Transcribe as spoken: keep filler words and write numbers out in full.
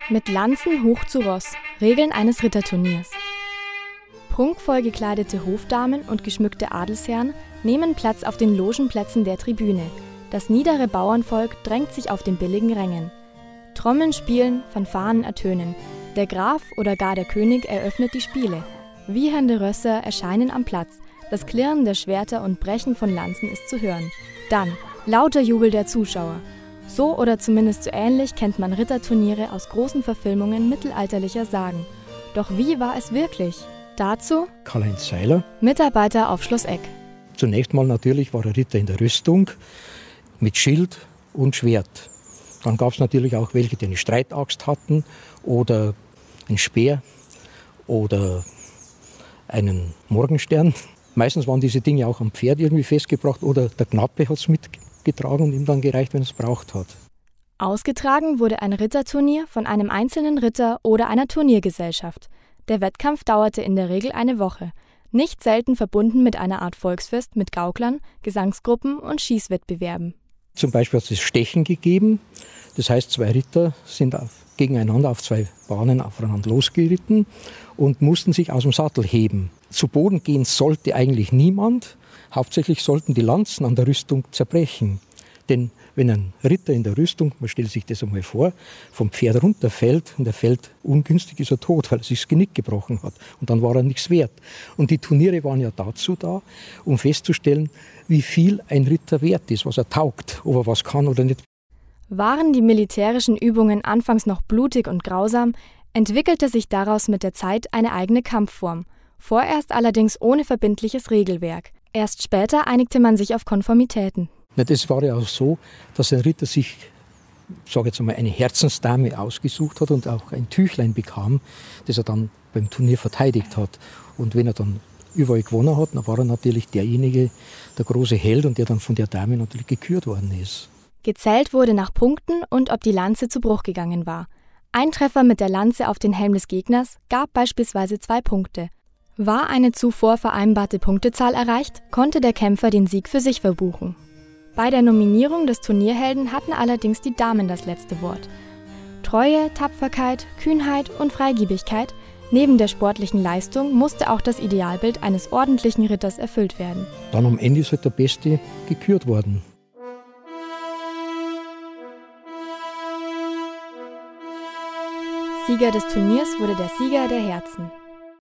Mit Lanzen hoch zu Ross, Regeln eines Ritterturniers. Prunkvoll gekleidete Hofdamen und geschmückte Adelsherren nehmen Platz auf den Logenplätzen der Tribüne. Das niedere Bauernvolk drängt sich auf den billigen Rängen. Trommeln spielen, Fanfaren ertönen. Der Graf oder gar der König eröffnet die Spiele. Wiehernde Rösser erscheinen am Platz. Das Klirren der Schwerter und Brechen von Lanzen ist zu hören. Dann lauter Jubel der Zuschauer. So oder zumindest so ähnlich kennt man Ritterturniere aus großen Verfilmungen mittelalterlicher Sagen. Doch wie war es wirklich? Dazu Karl-Heinz Seiler, Mitarbeiter auf Schloss Eck. Zunächst mal natürlich war der Ritter in der Rüstung mit Schild und Schwert. Dann gab es natürlich auch welche, die eine Streitaxt hatten oder ein Speer oder einen Morgenstern. Meistens waren diese Dinge auch am Pferd irgendwie festgebracht oder der Knappe hat es mitgetragen und ihm dann gereicht, wenn er es braucht hat. Ausgetragen wurde ein Ritterturnier von einem einzelnen Ritter oder einer Turniergesellschaft. Der Wettkampf dauerte in der Regel eine Woche, nicht selten verbunden mit einer Art Volksfest mit Gauklern, Gesangsgruppen und Schießwettbewerben. Zum Beispiel hat es Stechen gegeben, das heißt, zwei Ritter sind auf, gegeneinander auf zwei Bahnen aufeinander losgeritten und mussten sich aus dem Sattel heben. Zu Boden gehen sollte eigentlich niemand, hauptsächlich sollten die Lanzen an der Rüstung zerbrechen. Denn wenn ein Ritter in der Rüstung, man stellt sich das einmal vor, vom Pferd runterfällt und er fällt ungünstig, ist er tot, weil er sich das Genick gebrochen hat. Und dann war er nichts wert. Und die Turniere waren ja dazu da, um festzustellen, wie viel ein Ritter wert ist, was er taugt, ob er was kann oder nicht. Waren die militärischen Übungen anfangs noch blutig und grausam, entwickelte sich daraus mit der Zeit eine eigene Kampfform. Vorerst allerdings ohne verbindliches Regelwerk. Erst später einigte man sich auf Konformitäten. Das war ja auch so, dass ein Ritter sich, ich sage jetzt einmal, eine Herzensdame ausgesucht hat und auch ein Tüchlein bekam, das er dann beim Turnier verteidigt hat. Und wenn er dann überall gewonnen hat, dann war er natürlich derjenige, der große Held und der dann von der Dame natürlich gekürt worden ist. Gezählt wurde nach Punkten und ob die Lanze zu Bruch gegangen war. Ein Treffer mit der Lanze auf den Helm des Gegners gab beispielsweise zwei Punkte. War eine zuvor vereinbarte Punktezahl erreicht, konnte der Kämpfer den Sieg für sich verbuchen. Bei der Nominierung des Turnierhelden hatten allerdings die Damen das letzte Wort. Treue, Tapferkeit, Kühnheit und Freigebigkeit, neben der sportlichen Leistung musste auch das Idealbild eines ordentlichen Ritters erfüllt werden. Dann am Ende ist halt der Beste gekürt worden. Sieger des Turniers wurde der Sieger der Herzen.